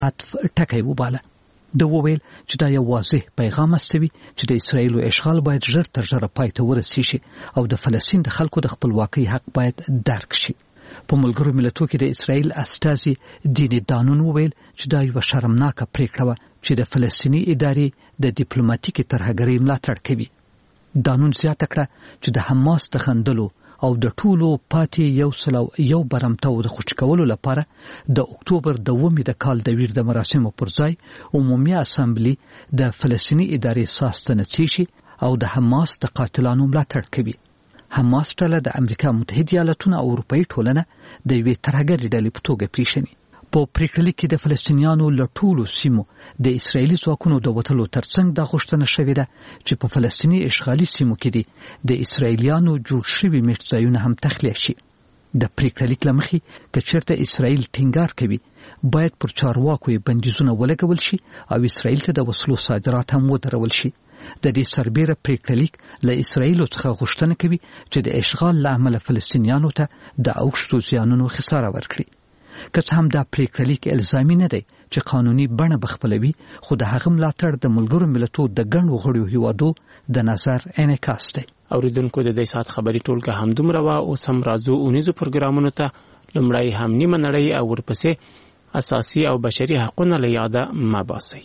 عطف ټکی وباله. د وویل چې دا یو واضح پیغام استوي چې د اسرایل اشغال باید ژر تر ژره پای ته ورسیږي او د فلسطین د خلکو د خپلواکۍ حق باید درک شي. په ملګرو ملتونو کې د اسرایل استازي دیني دانون وویل چې دا یو شرمناکه پریکړه وه چې د فلسطیني ادارې د ډیپلوماټیکي ترهګرۍ ملاتړ کوي. دانون زیاته کړه چې د حماس د خندلو او د ټولو پاتې یو برمته د خوشی کولو لپاره د اکتوبر د 9 د کال د ویر د مراسمو پر ځای عمومي اسامبلی د فلسطیني ادارې ساستنه شي او د حماس د قاتلانو ملاتړ کوي. حماس ډله د امریکا متحده ایالاتونو او اروپאי ټولنه د یوې ترهګرې ډلې په توګه پیژني. په پریکړه کې د فلسطینیانو له ټولو سیمو د اسرایلی ځواکونو د وټلو ترڅنګ د غوښتنه شوې ده چې په فلسطینی اشغالي سیمو کې د اسرایلیانو جوړ شوي میشتځایونه هم تخلیه شي. د پریکړه لمخې کچرته اسرایل ټینګار کوي باید پر چارواکو بندیزونه ولګول شي او اسرایل ته د وسلو صادرات هم ودرول شي. د دې سربېره پریکړه له اسرایل څخه غوښتنه کوي چې د اشغال له امله فلسطینیانو ته د اوښتو زیانونو خساره ورکړي. که څه هم دا پریکړه الزامي نه دی چې قانوني بڼه بخپلوي، خو د هغه ملاتړ د ملګرو ملتونو د ګڼو غړو هیوادو د نظر انعکاس دی. اوریدونکو د دې ساعت خبري ټولګه همدومره وا او سم راځو اونیزو پروګرامونو ته. لومړی هم نیمه نړۍ او ورپسې اساسي او بشري حقوقونه له یاده مباسي.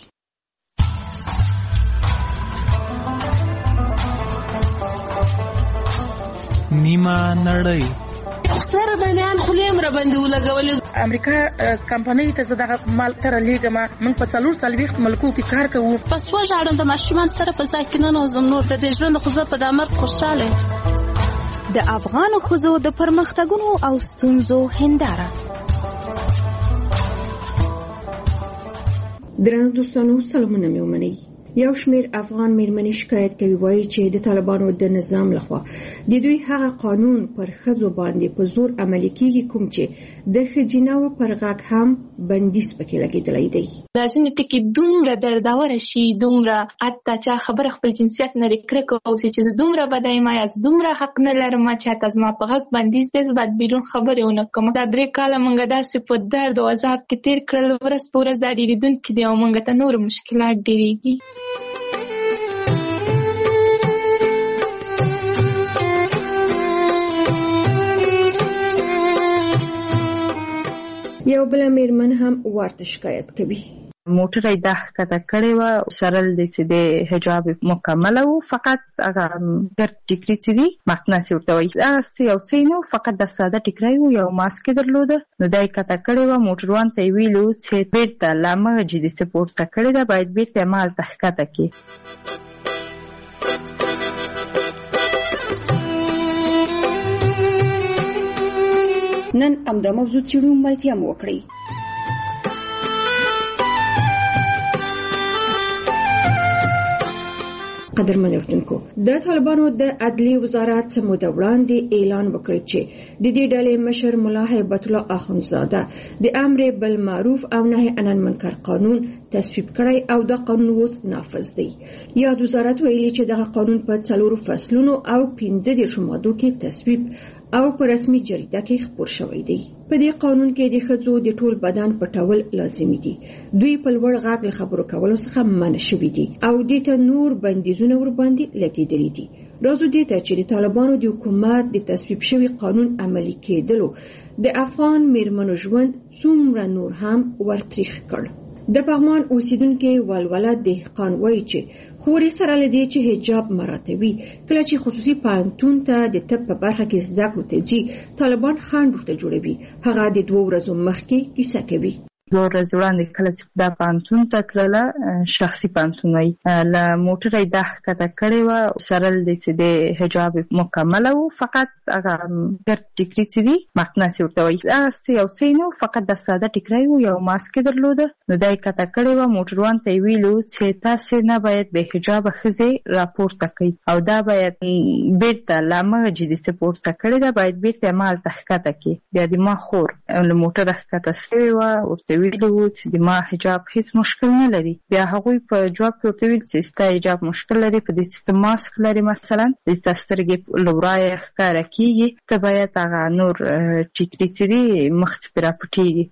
نیمه نړۍ سره د بیان خلیم را باندې ولګول. امریکا کمپنۍ ته زداغه مال تر لیګه ما من په 440 ملکو کې کار کوو. پس وژاړم د ماشومان سره په ځکه نه زم نور د ژوند خو په دامر خوشاله. د افغان خوځو د پرمختګونو او ستونزو هنداره. درنو دوستانو سلامونه مې ومنئ. یو شمیر افغان میرمنې شکایت کوي وایي چې د طالبانو د نظام لخوا د دوی هغه قانون پر ښځو باندې په زور عملي کیږي کوم چې د ښځیناو پر غږ هم بندیز پکې لګیدلی دی. دا ځینې ټکي دومره درداوره شي، دومره حتی چې خبره خپل جنسیت نه کرکه اوسي چې دومره بدای ما یا دومره حق نه لرم چې حتی زما په غږ بندیز دی زبد بیرون خبره ونه کوم. دا 3 کاله مونږ داسې په درد او عذاب کې تیر کړل، ورځ په ورځ دا ډیریدونکي دي او مونږ ته نور مشکلات ډیریږي. یو بل میرمن هم ورته شکایت کوي. موټر یې دښکته کړې وه، سرل د سیده حجاب مکمله و، فقط هغه ګرد ټیکري چې دي مقناس ورته وایي هغه یو څه نه و، فقط د ساده ټیکری و، یو ماسک یې درلوده. نو دا یې کته کړې وه، موټروان ته یې ویلو چې بیرته له همغه جدي څه پورته کړې ده باید بیرته یې مالته ښکته کړي. نن همدا موضوع څېړو، ملتیا مو وکړئ. قدرمن اوریدونکو، د طالبانو د عدلیې وزارت څه موده وړاندې اعلان وکړ چې د دې ډلې مشر ملا هیبت الله اخندزاده د امر بالمعروف او نهي عن المنکر قانون تصویب کړی او دا قانون اوس نافذ دی. یاد وزارت ویلي چې دغه قانون په 4 فصلونو او 15 مادو کې تصویب او په رسمي جریده کې خپور شوی دی. په دې قانون کې د ښځو د ټول بدن پټول لازمي دي. دوی په لوړ غږ له خبرو کولو څخه منع شوي دي او دې ته نور بندیزونه ورباندې لګېدلي دي. راځو دې ته چې د طالبانو د حکومت د تصویب شوي قانون عملي کېدلو د افغان میرمنو ژوند څومره نور هم ورتریخ کړ. د پغمان اوسیدونکو ولوله دهقان وایي چې خوري سره لدی چې حجاب مراتبي کله چې خصوصي پانتون ته د طب په برخه کې زده کړو ته جی طالبان خان ورته جوړوي. هغه د 2 ورځو مخکې کیسه کوي. 2 ورځې وړاندې کله چې دا پانتون ته تلله، شخصي پانتون وایي، له موټر یې دښکته کړې وه، سرل د سیده حجاب مکمله و، فقط هغه ګرد ټیکري چې دي مقناس ورته وایي هغه یو څه نه و، فقط د ساده ټیکری و، یو ماسک یې درلوده. نو دا یې کته کړې وه، موټروان ته یې ویلو چې تاسې نه باید بې حجابه ښځې راپورته کوئ او دا باید بیرته له همغه جدي څه پورته کړې ده باید بیرته یې مالته ښکته کړي. بیا د ما خور له موټره ښکته سوې وه، ورته ویلي وو چې د ما حجاب هیڅ مشکل نه لري. بیا هغوی په جواب کې ورته ویل چې ستا حجاب مشکل لري، په دې چې ماسک لري مثلا د ستا سترګې له ورایه ښکاره کېږي، ته باید هغه نور ټیکري چې دي مخ څخې راپټېږي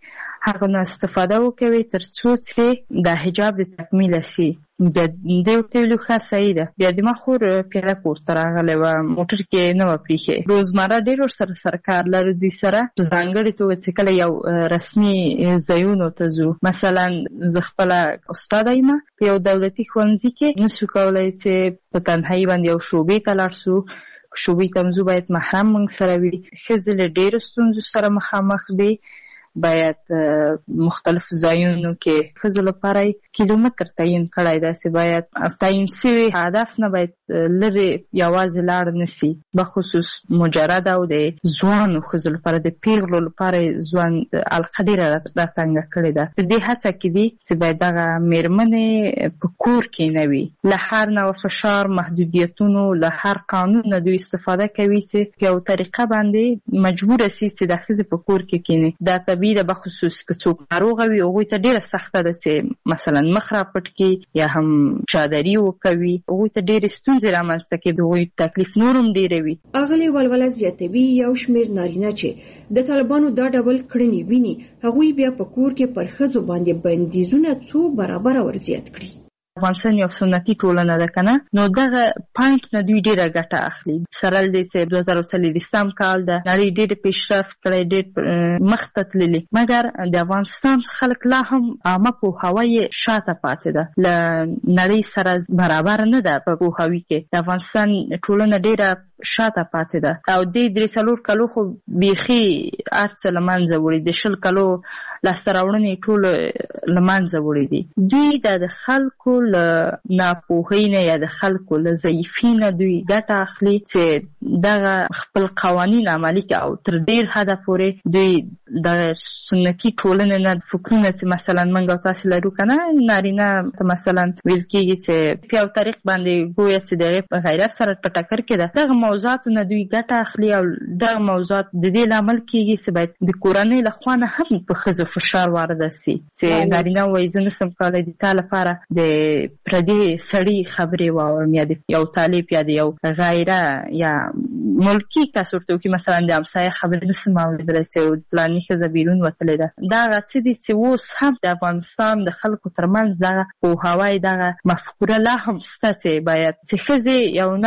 هغه نه استفاده وکوي ترڅو چې د حجاب د تکمیل شي. بیا د ویلو ښه صحیح ده. بیا د ما خور پیاده کورته راغلی وه، موټر کې نه وه پریښې. روزمره ډېر ورسره سره کار لرو دوی سره په ځانګړې توګه چې کله یو رسمي ځایونو ته ځو. مثلا زه خپله استاده یم په یو دولتي ښوونځي کې، نشو کولی چې په تنهایي باندې یو شعبې ته لاړ شو. شعبې ته ځو باید محرم موږ سره وي. ښځې له ډېرو ستونزو سره مخامخ دي. باید مختلف ځایونو کې ښځو لپاره کیلومتر تعیین کړی ده چې باید تعیین شوي هدف نه باید لرې یوازې لاړ نشي. بخصوص مجرد او د ځوانو ښځو لپاره د پیغلو لپاره ځوان حلقه ډېره راتنګه کړې ده. په دې هڅه کې دي چې باید دغه مېرمنې په کور کې نه وي. له هر نوع فشار، محدودیتونو، له هر قانون نه دوی استفاده کوي چې په یو طریقه باندې مجبوره شي چې د ښځې په کور کې کښېني. دا طبیعي ده. بخصوص که څوک ناروغه وي هغوی ته ډېره سخته ده چې مثلا مخ راپټ کړي یا هم چادري وکوي. هغوی ته ډېرې ستونزې رامنځته کوي. د هغوی تکلیف نور هم ډېره وي. اغلې ولوله زیاتوي یو شمېر نارینه چې د طالبانو دا ډول کړنې ویني، هغوی بیا په کور کې پر ښځو باندې بندیزونه څو برابره ورزیات کړي. افغانستان یو سنتي ټولنه ده کنه، نو دغه پاینټ نه دوی ډیره ګټه اخلي. سره دې چې 2023 کال ده، نړۍ ډېر پیشرفت کړی، ډېر مخته تللی، مګر د افغانستان خلک لا هم عامه پوهاوی شاته پاتې ده، له نړۍ سره برابر نه ده په پوهاوي کې. د افغانستان ټولنه ډېره شاته پاتې ده او دې 3-4 کالو خو بیخي ارڅ له منځه وړي. د 20 کالو لاسته راوړنې ټول له منځه وړي دي. دوی د خلکو له ناپوهۍ نه یا د خلکو له ضعیفۍ نه دوی ګټه اخلي چې دغه خپل قوانین عملي کړي او تر ډېر حده پورې دوی د سنتي ټولنې نه فکرونه چې مثلا موږ او تاسو لرو که نه، نارینه ته مثلا ویل کېږي چې په یو طریق باندې ګویا چې د هغې په غیرت سره په ټکر کې ده. دغه موضوعاتو نه دوی ګټه اخلي او دغه موضوعات د دې لامل کېږي چې باید د کورنۍ له خوا نه هم په ښځو فشار وارده سي چې نارینه وایي زه نشم کولی د تا لپاره د پردي سړي خبرې واورم یا د یو طالب یا د یو غیره یا ملکي کس ورته وکړي، مثلا د همسایه خبرې نشم اورېدلی چې فلاني ښځه بیرون وتلې ده. دغه څه دي چې اوس هم د افغانستان د خلکو ترمنځ دغه پوهاوی، دغه مفکوره لا هم شته چې باید چې ښځې یو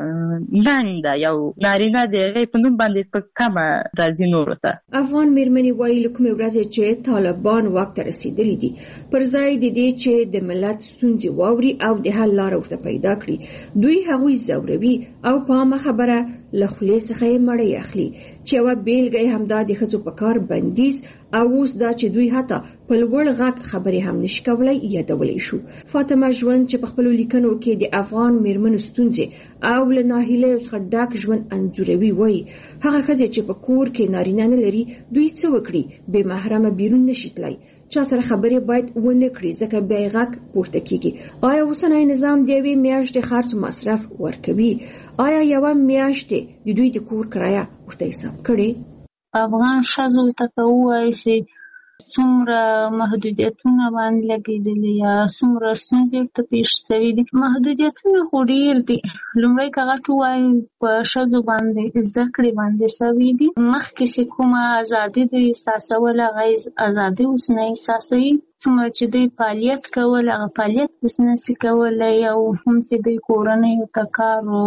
نوع ننګ ده، یو نارینه د هغې په نوم باندې په کمه راځي نورو ته. افغان مېرمنې وایي له کومې ورځې چې طالبان واک ته رسېدلي دي، پر ځای د دې چې د ملت ستونزې واوري او د حل لاره ورته پیدا کړي، دوی هغوی ځوروي او په عامه خبره له خولې څخه یې مړۍ اخلي. چې یوه بېلګه یې همدا د ښځو په کار بندیز او اوس دا چې دوی حتی په لوړ غږ خبرې هم نشي کولی یادولی شو. فاطمه ژوند چې په خپلو لیکنو کې د افغان مېرمنو ستونزې او له ناهیلیو څخه ډک ژوند انځوروي، وایي هغه ښځې چې په کور کې نارینه نه لري دوی څه وکړي؟ بې محرمه بیرون نشي تللی، چا سره خبرې باید ونه کړي ځکه بیا یې غږ پورته کېږي. آیا اوسنی نظام د یوې میاشتې خرڅ مصرف ورکوي؟ آیا یوه میاشتې د دوی د کور کرایه ورته حساب کړې؟ افغان ښځو ته که ووایي چې څومره محدودیتونه باندې لګېدلي یا څومره ستونزې ورته پېښ شوي دي. محدودیتونه خو ډېر دي. لومړی که غټ ووایو په ښځو باندې زده کړې باندې شوي دي. مخکې چې کومه ازادي دوی احساسوله هغه ازادي اوس نه احساسوي. څومره چې دوی فعالیت کول هغه فعالیت اوس نشي کولی، او هم چې دوی کورنیو ته کار و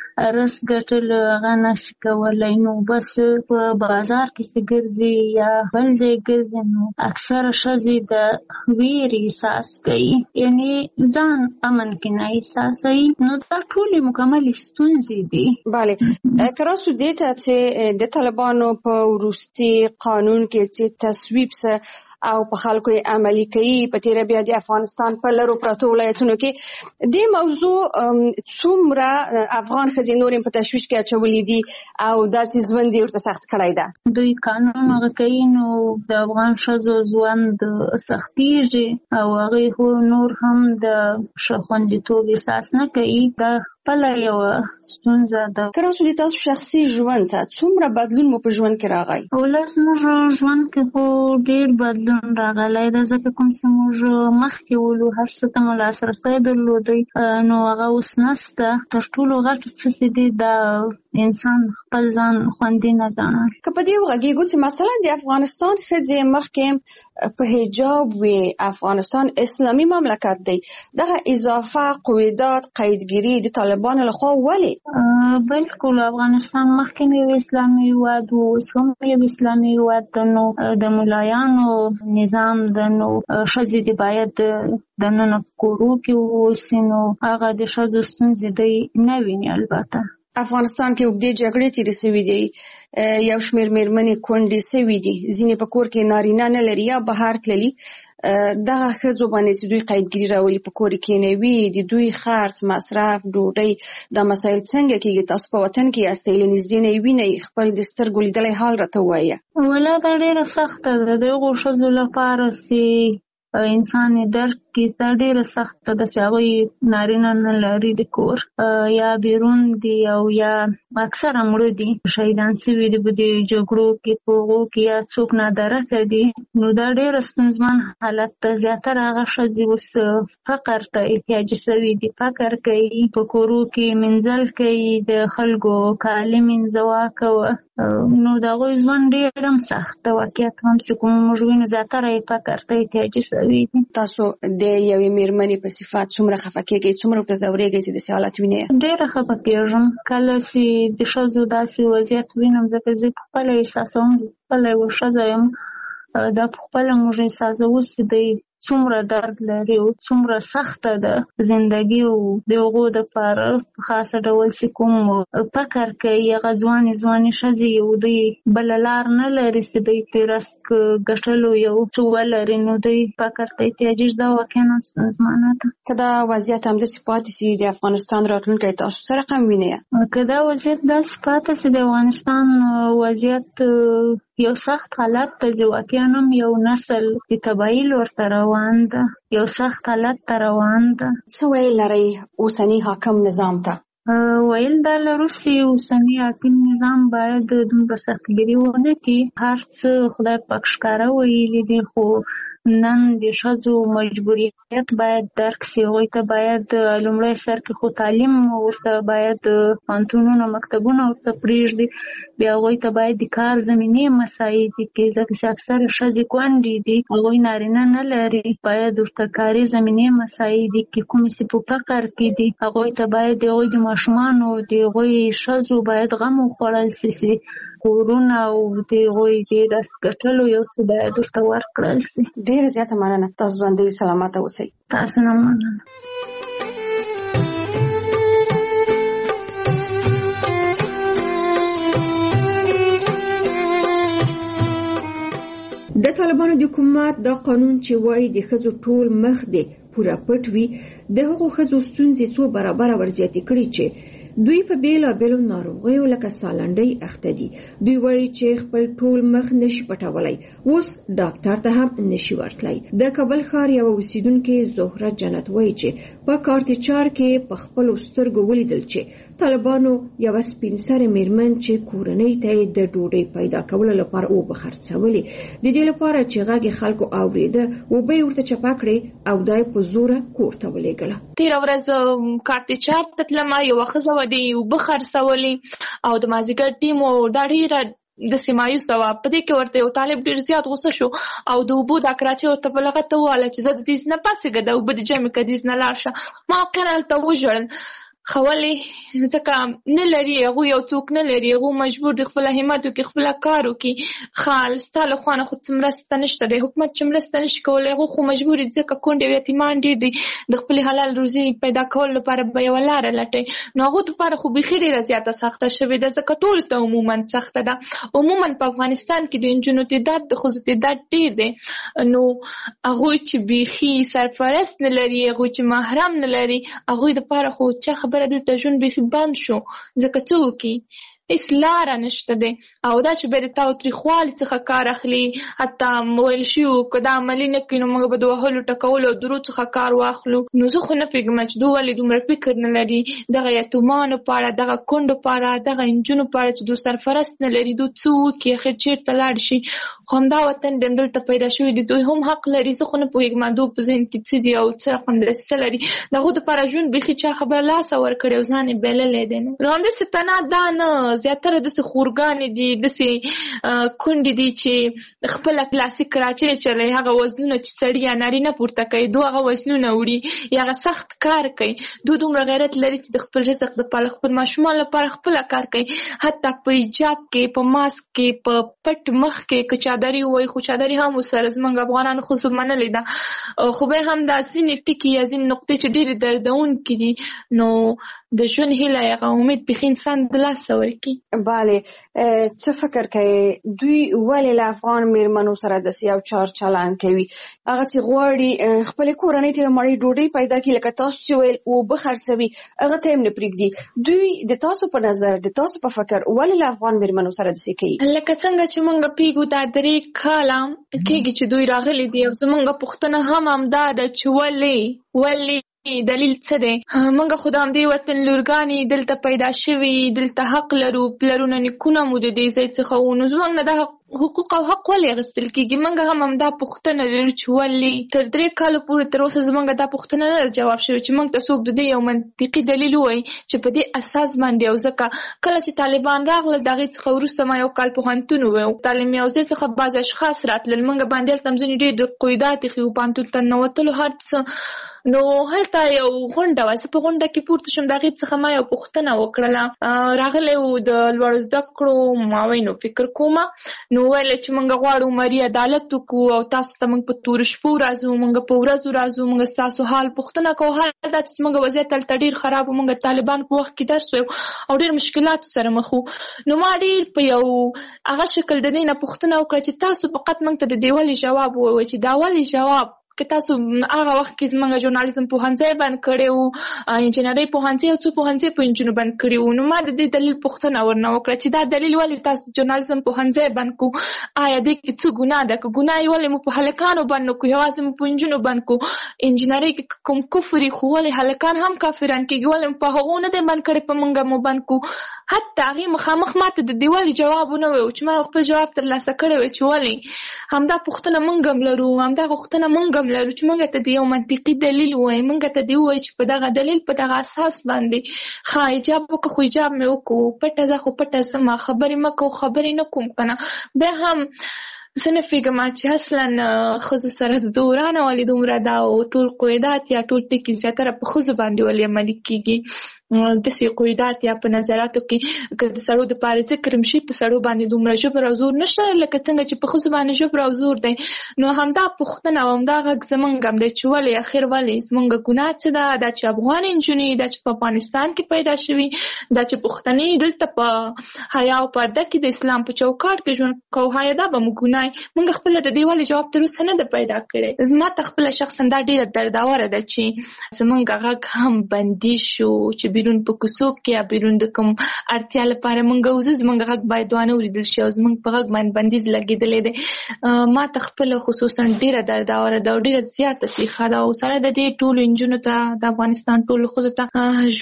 رس ګټل هغه نشي کولی. نو بس په بازار کې چې ګرځي یا بل ځای ګرځي نو اکثره ښځې د ویرې احساس کوي، یعنې ځان امن کې نه احساسوي. نو دا ټولې مکملې ستونزې دي. بله، که راسو دې ته چې د طالبانو په وروستي قانون کې چې تصویب سه او په خلکو یې عملي کوي، په تېره بیا د افغانستان په لرو پرتو ولایتونو کې دې موضوع څومره افغان ښځې نور په تشویش کې اچولي دي او داسې ژوند یې ورته سخت کړی ده؟ دوی قانون هغه کوي نو د افغان ښځو ژوند سختېږي او هغوی خو نور هم د ښه خوندیتوب احساس نه کوي. دا خپل یو ستونزه ده. که راځو د تاسو شخصي ژوند ته څومره بدلون مو په ژوند کې راغی؟ ولس موږ ژوند کې خو ډیر بدلون راغلی ده، ځکه کوم چې موږ مخکې ولو هر څه ته مو لاسرسی درلودی، نو هغه اوس نشته. تر ټولو غټ څه چې دی دا انسان خپل ځان خوندي نه ګڼي. که په دې وغږیږو چې مثلا د افغانستان ښځې مخکې په حجاب وي، افغانستان اسلامي مملکت دی، دغه اضافه قویدات قیدګیري د طالبانو لخوا ولې؟ بالکل افغانستان مخکې یو اسلامي هیواد و، اوس هم یو اسلامي هیواد ده، نو د ملایانو نظام ده، نو ښځې دې باید دننه په کورو کې واوسي، نو هغه د ښځو ستونزې دی نه ویني. البته افغانستان کې اوږدې جګړې تېرې سوي دي، یو شمېر مېرمنې کونډې سوي دي، ځینې په کور کې نارینه نه لري یا بهر تللي. دغه ښځو باندې چې دوی قیدګیري راولي، په کور کې کېنوي، د دوی خرڅ، مصرف، ډوډۍ، دا مسایل څنګه کېږي؟ تاسو په وطن کې یاستئ، له نږدې نه یې وینئ، خپل د سترګو لیدلی حال راته ووایه. ولا دا ډېره سخته ده د هغو ښځو لپاره چې انسان یې درک کړي، دا ډېره سخته ده چې هغوی نارینه نه لري د کور، یا بیرون دي او یا اکثره مړه دي، شهیدان سوي دي په دې جګړو کې، په هغو کې یا څوک نادرکه دي. نو دا ډېره ستونزمن حالت ده. زیاتره هغه ښځې اوس فقر ته احتیاجي سوي دي، فقر کوي، په کورو کې منزل کوي، د خلکو کالي منځوه کوه، نو د هغوی ژوند ډېر هم سخت ده. واقعیت هم چې کوم موږ وینو زیاتره یې فقر ته احتیاجي سوي دي. تاسو د یوې مېرمنې په صفت څومره خفه کېږئ، څومره ورته ځورېږئ چې داسې حالت وینئ؟ ډېره خفه کېږم کله چې د ښځو داسې وضعیت وینم، ځکه زه پخپله احساسوم، زه پخپله یوه ښځه یم، دا پخپله موږ احساسوو چې دی څومره درد لري او څومره سخته ده زندګي، او د هغو دپاره په خاصه ډول چې کوم فکر کوي هغه ځوانې ښځې، یو دوی بله لار نه لري چې دوی ترې رزق ګټلو یو څه ولري، نو دوی فکر ته احتیاجي ده. واقعا هم ستونزمنه ده. که دا وضعیت همداسې پاتې سي، د افغانستان راتلونکی تاسو څه رقم وینئ؟ که دا وضعیت داسې پاتې سي، د افغانستان وضعیت یو سخت حالت ته چې واقعا هم یو نسل د تباهي لور ته روان ده، یو سخت حالت ته روان ده. څه ویل لرئ اوسني حاکم نظام ته؟ ویل دا لرو چې اوسني حاکم نظام باید دومره سختګیري ونه کړي. هر څه خدای پاک ښکاره ویلي دي، خو نن د ښځو مجبوریت باید درک سي. هغوی ته باید لومړی سر کې خو تعلیم ورته باید پوهنتونونه، مکتبونه ورته پرېږدي، بیا هغوی ته باید د کار زمینې مساعدې کړي، ځکه چې اکثره ښځې کونډې دي، هغوی نارینه نه لري، باید ورته کاري زمینې مساعدې کړي. کومې چې په فقر کې دي هغوی ته باید د هغوی د ماشومانو، د هغوی ښځو باید غم وخوړل سي، کورونه او د هغوی د رزق ګټلو یو څه باید ورته ورکړل سي. ډېره زیاته مننه. تاسو ژوندۍ سلامته اوسئ. تاسو نه مننه. د طالبانو د حکومت دا قانون چې وایي د ښځو ټول مخ دی پوره پټ وي، د هغو ښځو ستونزې څو برابره ورزیاتې کړي چې دوی په بیلابیلو ناروغیو لکه سالنډۍ اخته دي. دوی وایي چې خپل ټول مخ نشي پټولی، اوس ډاکټر ته هم نشي ورتلی. د کابل ښار یوه اوسیدونکې زهره جنت وایي چې په کارتچار کې په خپلو سترګو ولیدل چې طالبانو یوه سپین سرې میرمن چې کورنۍ ته یې د ډوډۍ پیدا کولو لپاره اوبه خرڅولې، د دې لپاره چې غږ یې خلکو اورېده، اوبه یې ورته چپه کړې او دا یې په زوره کور ته ولېږله. تېره ورځ کارتچار ته تلمه، یوه ښځه وه د اوبه خرڅولې او د مازدیګر ټیم و، دا ډېره د مایوسه وه. په دې کې ورته یو طالب ډېر زیات غوسه شو او د اوبو دا کراچۍ ورته په لغته وویله چې زه د دې نه پاسېږه، د اوبه د جمع که دې نه لاړ شه. ما واقعا هلته وژړل، ولې ځکه نه لري هغوی، یو څوک نه لري، هغوی مجبور دي خپله همت وکړي، خپله کار وکړي. خال ستا له خوا نه خو څه مرسته نشته دی، حکومت چې مرسته نشي کولی، هغوی خو مجبور دي ځکه کونډې او یتیمان ډېر دي، د خپلې حلال روزي پیدا کولو لپاره به یوه لاره لټوي. نو هغوی دپاره خو بیخي ډېره زیاته سخته شوې ده، ځکه ټولو ته عموما سخته ده. عموما په افغانستان کې د نجونو تعداد، د ښځو تعداد ډېر دی، نو هغوی چې بیخي سرپرست نه لري، هغوی چې محرم نه لري، هغوی دپاره خو چا خبره دلته ژوند بیخي بند شو. ځکه څه وکړي، هیڅ لاره نشته دی او دا چې بیا د تاوتریخوالي څخه کار اخلي حتی ویل شوي که دا عملي نه کړي نو موږ به د وهلو ټکولو او درو څخه کار واخلو. نو زه خو نه پوهېږم چې دوی ولې دومره فکر نه لري دغه یتیمانو په اړه دغه کونډو په اړه دغه نجونو په اړه چې دوی سرپرست نه لري دوی څه وکړي اخر چېرته لاړ شي. خو همدا وطن دی همدلته پیدا شوي دي دوی هم حق لري. زه خو نه پوهېږم دوی په ذهن کې څه دي او څه رقم دسیسه لري د هغوی دپاره ژوند بیخي چا خبره لاسه ورکړی او ځان یې بایللی دی. نو همداسې تنها دا نه زیاتره داسې خورګانې دي داسې کونډې دي چې خپله کلاسیک کراچۍ چلوي هغه وزنونه چې سړي یا نارینه پورته کوي دوی هغه وزنونه وړي یا هغه سخت کار کوي. دوی دومره غیرت لري چې د خپل رزق دپاره خپل ماشومان لپاره خپله کار کوي حتی په حجاب کې په ماسک کې په پټ مخ کې که چادري ووایي خو چادري هم ورسره زموږ افغانانو ښځو منلې ده خو بیا هم دا ځینې ټکي یا ځینې نقطې چې ډېرې دردونکي دي نو د ژوند هیله هغه امید بیخي انسان د لاسه ورکړي. بله څه فکر کوي دوی ولې له افغان میرمنو سره داسې یو چار چلند کوي هغه چې غواړي خپلې کورنۍ ته یو مړۍ ډوډۍ پیدا کړي لکه تاسو چې ویل اوبه خرڅوي هغه ته هم نه پرېږدي. دوی د تاسو په نظر د تاسو په فکر ولې له افغان میرمنو سره داسې کوي؟ لکه څنګه چې موږ پیږو دا 3 کاله کېږي چې دوی راغلي دي او زموږ پوښتنه هم همدا ده چې ولې دلیل څه دی؟ موږ خو د همدې وطن لورګانې دلته پیدا شوي دلته حق لرو پلرونه نیکونه مو د دې ځای څخه وو نو زموږ نه دا حقوق او حق ولې اخیستل کېږي؟ موږ هم همدا پوښتنه لرو چې ولې تر 3 کاله پورې تر اوسه زموږ دا پوښتنه نه جواب شوې چې موږ ته څوک د دې یو منطقي دلیل ووایي چې په دې اساس باندې او ځکه کله چې طالبان راغلل د هغې څخه وروسته ما یو کال پوهنتون وویل تعلیم یافتې څخه بعض اشخاص راتلل موږ باندې هلته هم ځینې ډېر قیودات ایښي وو پوهنتون ته ننوتلو هر څه نو هلته یو غونډه وه زه په غونډه کې پورته شوم د هغې څخه ما یو پوښتنه وکړله راغلی و د لوړو زده کړو ما وایي نو فکر کومه نو ویل چې موږ غواړو مري عدالت وکړو او تاسو ته موږ په تورو شپو راځو موږ په ورځو راځو موږ ستاسو حال پوښتنه کوو حال دا چې موږ وضعیت هلته ډېر خراب و موږ طالبان په وخت کې درس ویو او ډېر مشکلاتو سره مخ وو. نو ما ډېر په یو هغه شکل د دې نه پوښتنه وکړه چې تاسو فقط موږ ته د دې ولې جواب ووایئ چې دا ولې جواب که تاسو هغه وخت کې زموږ ژورنالیزم پوهنځی بند کړی و انجینرۍ پوهنځی او څو پوهنځی په نجونو بند کړي وو نو ما د دې دلیل پوښتنه ورنه وکړه چې دا دلیل ولې تاسو ژورنالیزم پوهنځی بند کړو آیا دې کې څه ګناه ده که ګناه یې ولې مو په هلکانو بند نه کړو یوازې مو په نجونو بند کړو انجینرۍ کې کوم کفر خو ولې هلکان هم کافران کېږي ولې مو په هغو نه دی بند کړی په موږ مو بند کړو حتی هغې مخامخ ما ته د دې ولې جواب ونه ویل چې ما خپل جواب ترلاسه کړی وی چې ولې همدا پوښتنه موږ هم لرو همدا غوښتنه موږ هم لرو چې موږ ته د یو منطقي دلیل ووایي موږ ته دې ووایي چې په دغه دلیل په دغه اساس باندې ښه حجاب وکړه خو حجاب مې وکړو پټه ځه خو پټه ځه ما خبرې مه کوو خبرې نه کوم که نه بیا هم زه نه پوهېږم چې اصلا ښځو سره د دورانه ولې دومره دا او ټول قیودات یا ټول ټکي زیاتره په ښځو باندې ولې عملي کېږي داسې قیودات یا په نظراتو کې که د سړو دپاره ذکر هم شي په سړو باندې دومره ژبر او زور نشته لکه څنګه چې په ښځو باندې ژبر او زور دی نو همدا پوښتنه او همدا غږ زموږ هم دی چې ولې اخر ولې زموږ ګناه څه ده دا چې افغان نجونې دا چې په افغانستان کې پیدا شوي دا چې پښتنې دلته په حیا او پرده کې د اسلام په چوکاټ کې ژوند کوو حیا دا به موږ ګناه موږ خپله د دې ولې جواب تر اوسه نه ده پیدا کړی زما ته خپله شخصا دا ډېره درداوره ده چې زموږ غږ هم بندي شو چې بیرون په کوڅو کې یا بیرون د کوم اړتیا لپاره موږ وځو زموږ غږ باید وانه اورېدل شي او زموږ په غږ باندې بندیز لګېدلی دی ما ته خپله خصوصا ډېره درداوره ده او ډېره زیاته تریخه ده او سره د دې ټولو نجونو ته د افغانستان ټولو ښځو ته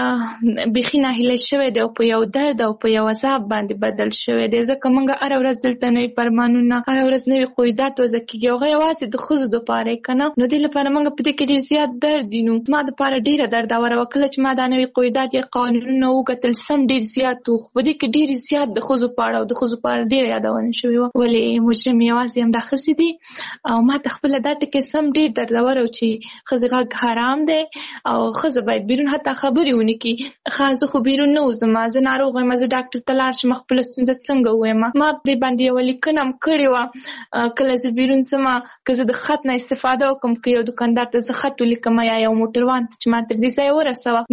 ژوند بیخي ناهیلی شوی دی او په یو درد او په یو عذاب باندې بدل شوی دی ځکه موږ هره ورځ دلته نوي فرمانونه هره ورځ نوي قیودات وضع کېږي هغه یوازې د ښځو دپاره یې که نه نو دې لپاره موږ په دې کې ډېر زیات درد دي نو زما دپاره ډېره درداوره وه کله چې ما دا نوي قیودات یا قانونونه وکتل سم ډېر زیات وو خو په دې کې ډېر زیات د ښځو په اړه او د ښځو په اړه ډېره یادونه شوې وه ولې مجرم یوازې همدا ښځې دي او ما ته خپله دا ټکی سم ډېر دردور و چې ښځې غږ حرام دی او ښځه باید بیرون حتی خبرې ونه کړي ښه زه خو بیرون نه وځم زه ناروغه یم زه ډاکټر ته لاړ شم خپله ستونزه څنګه ووایم ما پرې باندې یوه لیکنه هم کړې وه کله زه بیرون ځم که زه د خط نه استفاده وکړم که یو دوکاندار ته زه خط ولیکم یا یو موټروان ته چې ما تر دې ځایه ورسوه نو هغه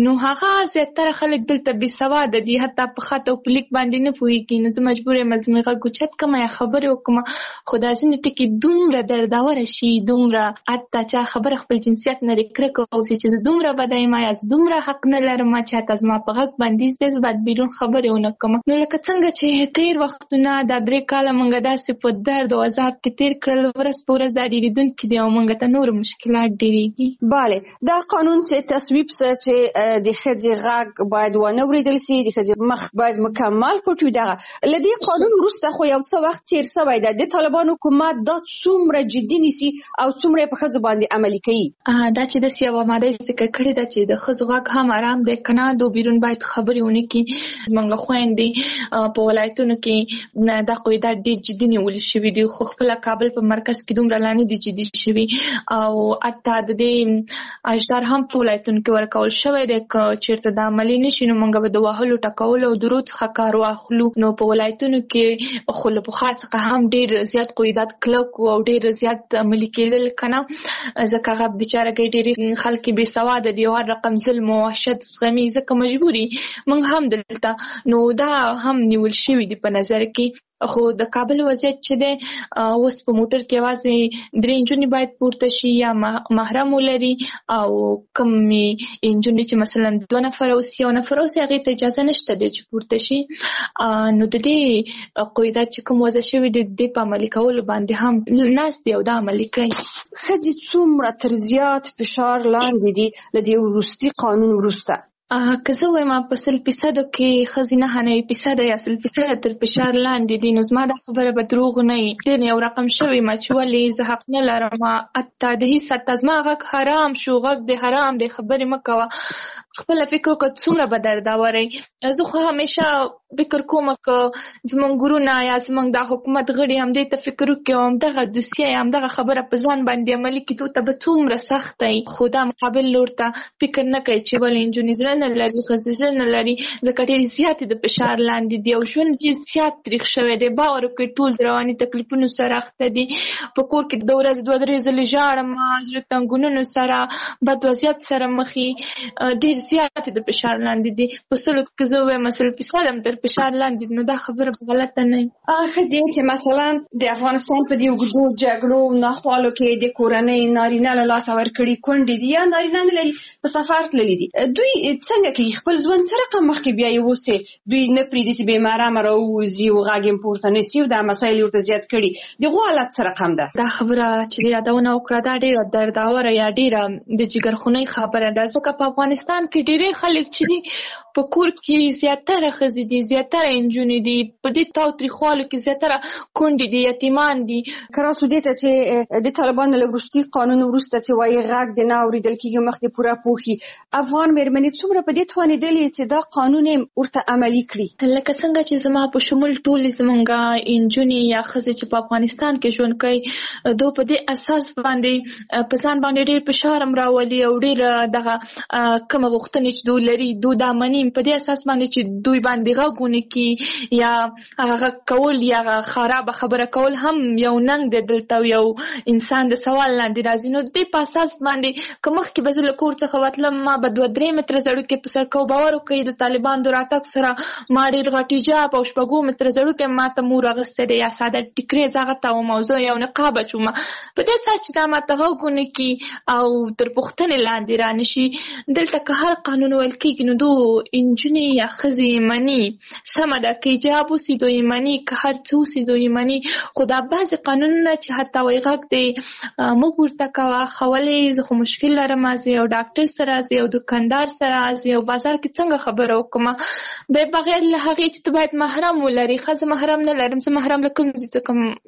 خاص زیاتره خلک دلته بې سواده دي، حتی په خط او په لیک باندې نه پوهېږي. نو زه مجبور یم زما غږ اوچت کړم یا خبرې وکړم. خو دا ځینې ټکي دومره درداوره شي، دومره حتی چا خبره خپل جنسیت نه لرې کرکه اوسي چې زه دومره بده یم یا زه دومره حق نه لرم چې حتی زما په غږ بندیز دی، زه باید بیرون خبرې ونه کړم. نو لکه څنګه چې تېر وختونه دا 3 کاله موږ داسې په درد او عذاب کې تېر کړل، ورځ په ورځ دا ډېرېدونکي دي او موږ ته نور مشکلات ډېرېږي. بله، دا قانون چې تصویب څه چې د ښځې غږ باید ونه اورېدل سي، د ښځې مخ باید مکمل پټ وي. دغه له دې قانون وروسته خو یو څه وخت تېر سوی دی، د طالبانو حکومت دا څومره جدي نیسي او څومره یې په ښځو باندې عملي کوي؟ دا چې داسې یوه ماده یې ذکر کړې ده چې د ښځو غږ هم آرام دی، که نه د بیرون باید خبرې ونه کړي. زموږ خویندې په ولایتونو کې دا قاعده ډېر جدي نیول شوي دي، خو خپله کابل په مرکز کې دومره لا نه دي جدي شوي. او حتی د دې اجدار هم په ولایتونو کې ورکول شوی دی، که چېرته دا عملي نه شي نو موږ به د وهلو ټکولو او درود څخه کار واخلو. نو په ولایتونو کې خو له پخوا څخه هم ډېر زیات قیودات کلک او ډېر زیات عملي کېدل، که نه ځکه هغه بېچاره ډېرې خلک بې سواده دي او هر رقم ظلم او وحشت زغمي، ځکه مجبوري موږ هم دلته. نو دا هم نیول شوي دي په نظر کې. خو د کابل وضعیت چې دی اوس په موټر کې یوازې 3 نجونې باید پورته شي یا محرم ولري، او کومې نجونې چې مثلا 2 نفره اوسي 1 نفر اوسي هغې ته اجازه نشته دی چې پورته شي. نو د دې قاعده چې کوم وضع شوي دی د دې په عملي کولو باندې هم ناست دي او دا عملي کوي. ښځې څومره تر زیات فشار لاندې دي له دې وروستي قانون وروسته؟ که زه وایم په 100% کې ښځې 99% یا 100% تر فشار لاندې دي، نو زما دا خبره به دروغ نه وي. ډېر یو رقم شوی ما چې ولې زه حق نه لرم، حتی د هېڅ حتی زما غږ حرام شو، غږ دی حرام دی، خبرې مه کوه. خپله فکر وکړه څومره به درداوری. زه خو همیشه فکر کوم که زموږ ګورونه یا زموږ دا حکومت غړي همدې ته فکر وکړي او همدغه دوسیه یا همدغه خبره په ځان باندې عملي کړي، ته به څومره سخته وي. خو دا مقابل لور ته فکر نه کوي چې ولې نجونې زړه نه لري، ښځې زړه نه لري، ځکه ډېرې زیاتې د فشار لاندې دي او ژوند ډېر زیات تریخ شوی دی. باور وکړئ ټول د رواني تکلیفونو سره اخته دي. په کور کې د ورځې 2-3 ځلې ژاړم، زړه تنګونونو سره، بد وضعیت سره مخ یې، ډېر زیات د فشار لاندې دي. په 100 کې زه وایم 100% هم تر فشار لاندې، نو دا خبره غلطه نه وي. هغه ښځې چې مثلا د افغانستان په دې اوږدو جګړو ناخوالو کې د کورنۍ نارینه له لاسه ورکړي کونډې دي یا نارینه نه لري په سفر تللي دي، دوی څنګه کوي خپل ژوند څه رقم مخکې بیایي؟ اوسې دوی نه پرېږدي چې بې محرمه راووځي او غږ یې پورته نه سي او دا مسایل ورته زیات کړي. د هغو حالت څه رقم ده؟ دا خبره چې یادونه وکړه دا ډېره درداوره یا ډېره د جګرخونۍ خبره ده، ځکه په افغانستان کې ډېری خلک چې دي په کور کې زیاتره ښځې دي، زیاتره نجونې دي، په دې تاوتریخوالو کې زیاتره کونډې دي، یتیمان دي. که راسو دې ته چې د طالبانو له وروستي قانون وروسته چې وایي غږ دې نه اورېدل کېږي مخکې پوره پوښي، افغان مېرمنې څومره په دې توانېدلې چې دا قانون یې ورته عملي کړي؟ لکه څنګه چې زما په شمول ټولې زموږ نجونې یا ښځې چې په افغانستان کې ژوند کوي، دوی په دې اساس باندې په ځان باندې ډېر فشار هم راولي او ډېر دغه کومه غوښتنې چې دوی لري دوی دا مني، په دې اساس باندې چې دوی باندې غږونه کړي یا هغه کول یا خرابه خبره کول هم یو ننګ دی دلته، یو انسان د سوال لاندې راځي. نو دې په اساس باندې که مخکې به زه له کور څخه وتلم ما به 2-3 متره زړوکې په سر کو، باور وکړئ د طالبان د راتګ سره ما ډېر غټ حجاب او 2 متره زړوکې ما ته مور اغوستی دی یا ساده ټیکرې زه هغه تاوم او زه یو نقاب اچوم، په دې اساس چې دا ما ته غږونه کړي او تر پوښتنې لاندې رانشي. دلته که هر قانون ویل کېږي نو دو نجونې یا ښځې مني، سمه ده که حجاب اوسي دوی مني، که هر څه اوسي دوی مني، خو دا بعضې قانونونه چې حتی وایي غږ دی مه پورته کوه، ښولې زه خو مشکل لرم، زه یو ډاکټر سره، زه یو دکاندار سره، زه یو بازار کې څنګه خبره وکړم، بیا بغیر له هغې چې ته باید محرم ولري. ښه زه محرم نه لرم، زه محرم له کوم ځای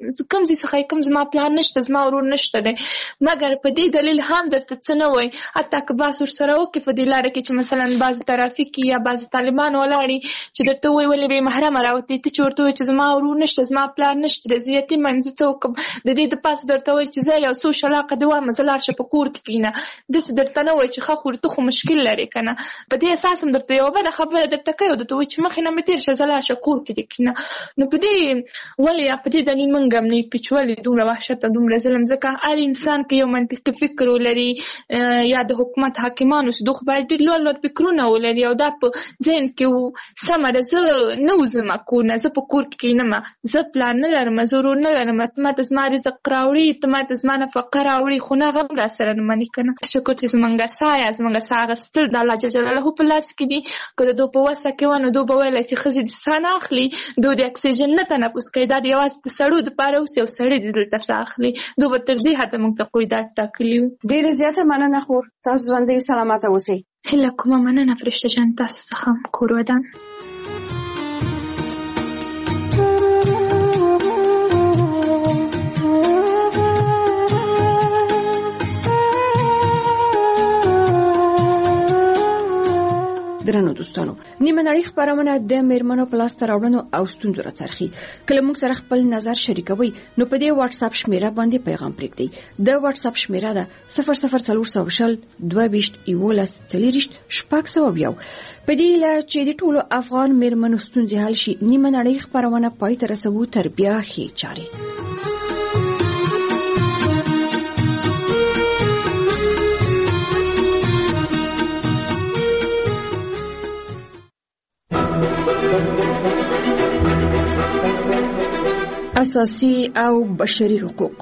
څخه کوم زما پلار نشته، زما ورور نشته دی، مګر په دې دلیل هم درته څه نه وایي. حتی که بحث ورسره وکړي په دې لاره کې چې مثلا بعضې ترافیک یا بعضې طالبان ولاړي چې درته وایي ولې بې محرمه راوتې، ته چې ورته وایي چې زما ورور نشته، زما پلار نشته دی، زه یتیم یم، زه څه وکړم، د دې د پاسه درته وایي چې زه یو څو شلاقه دې وایم زه لاړ شه په کور کې کښېنه، داسې درته نه وایي چې ښه خو ته خو مشکل لرې که نه. په دې اساس هم درته یوه بده خبره درته کوي او درته وایي چې مخې نه مې تېر شه، زه لاړ شه کور کې دې کښېنه. نو په دې ولې یا په دې دلیل موږ هم نه یو چې ولې دومره وحشت او دومره ظلم، ځکه هر انسان که یو منطقي فکر ولري یا د حکومت حاکمانو چې دوی خو باید ډېر لوړ فکرونه ولري او دا په ذهن کې سمه ده زه نه وزم کور نه، زه په کور کې کینم، زه پلان نه لرم، زه ورور نه لرم، ته ماته زما رزق راوړي، ته ماته زما نفقه راوړي، خو نه هغه هم راسره نه مني که نه. شکر چې زمونږ زمونږ ساه اخیستل د الله جل جلاله په لاس کې دي. که د دوی په وسه کې وه نو دوی به ویلی چې ښځې د ساه نه اخلي، دوی د اکسیجن نه تنفس کوي، دا د یوازې د سړو دپاره اوس یو سړی د دلته ساه اخلي. دوی به تر دې حده موږ ته قیودات ټاکلي وو. ډېره زیاته مننه خور، تاسو ژوندۍ سلامته اوسئ. هیله کومه مننه فرشته جان، تاسو څخه کور ودان. درنو دوستانو، نیمه نړۍ خبرونه د میرمنو په لاس راوړنو او ستونزو راڅرخي. کله موږ سره خپل نظر شریکوي نو په دې واتس اپ شمیره باندې پیغام پرېږدئ. د واتس اپ شمیره ده 00420 22 11 40 600. په دې لا چې د ټولو افغان میرمنو ستونزې حل شي، نیمه نړۍ خبرونه پای ته رسوو تر بیا ښې چارې. اساسي او بشري حقوق.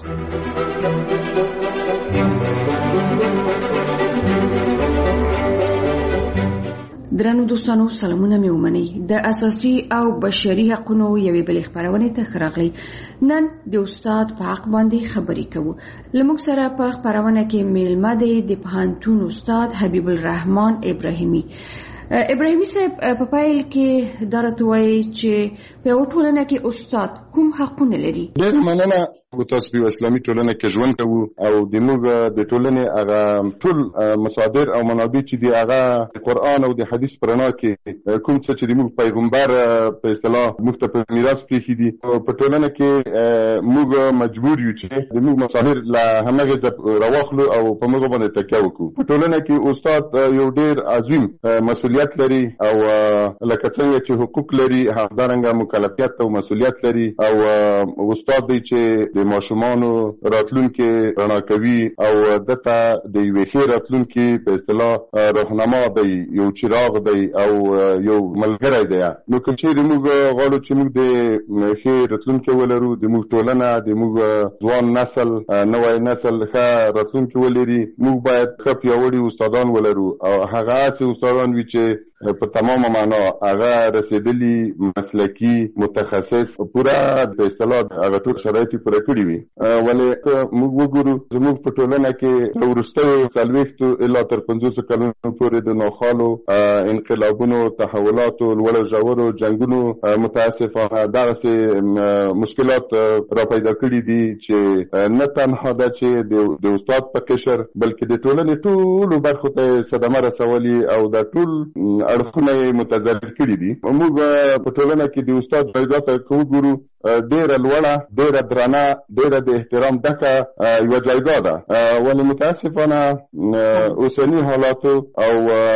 درنو دوستانو، سلامونه مې ومنئ. د اساسي او بشري حقوقو یوې بلې خبرونه ته راغلی. نن د استاد په حق باندې خبرې کوو. لموږ سره په خبرونه کې میلمه دی د پوهنتون استاد حبیب الرحمن ابراهیمي. ابراهیمي صاحب، په پایل کې درته وایي چې په یو ټولنه کې استاد کوم حقونه لري؟ ډېر مننه. تاسو په اسلامي ټولنه کې ژوند کوو او د موږ د ټولنې هغه ټول مصادر او منابع چې دی هغه قرآن او د حدیث په رڼا کې کوم څه چې د موږ پیغمبر په اصطلاح موږ ته په میراث پرېښي دي، په ټولنه کې موږ مجبور یو چې د موږ مصادر له همغه راواخلو او په موږ باندې تکیه وکړو. په ټولنه کې استاد یو ډېر عظیم مسؤلیت لري او لکه څنګه چې حقوق لري همدارنګه مکلفیت او مسؤلیت لري او استاد دی چې د ماشومانو راتلونکي رڼا کوي او دته د یوې ښې راتلونکي په اصطلاح راهنما دی، یو چراغ دی او یو ملګری دی. نو که چیرې موږ غواړو چې موږ د ښې راتلونکي ولرو، د موږ ټولنه د موږ ځوان نسل نوی نسل ښه راتلونکي ولري، موږ باید ښه پیاوړي استادان ولرو او هغه هسې استادان وي چې په تمامه معنا هغه رسیدلی مسلکی متخصص پورا په اصطلاح هغه ټول شرایط پوره کړی وي. ولې موږ وګورو زموږ په ټولنه کې وروستیو 40 الا تر 50 کلونو پورې د ناخالو انقلابونو، تحولاتو، لوړو ژورو جنگونو متاسفانه دغسې مشکلات را پیدا کړي دي چې نه تنها ده چې د استاد په قشر بلکې د ټولنې ټولو برخو ته صدمه رسولي او د ټول اړخونه متضرر کړي دي. موږ په ټولنه کې د استاد جایزه ته وګورو، ډېره لوړه، ډېره درنه، ډېره د احترام ډکه یوه جایزه ده. ولې متاسفانه اوسني حالاتو او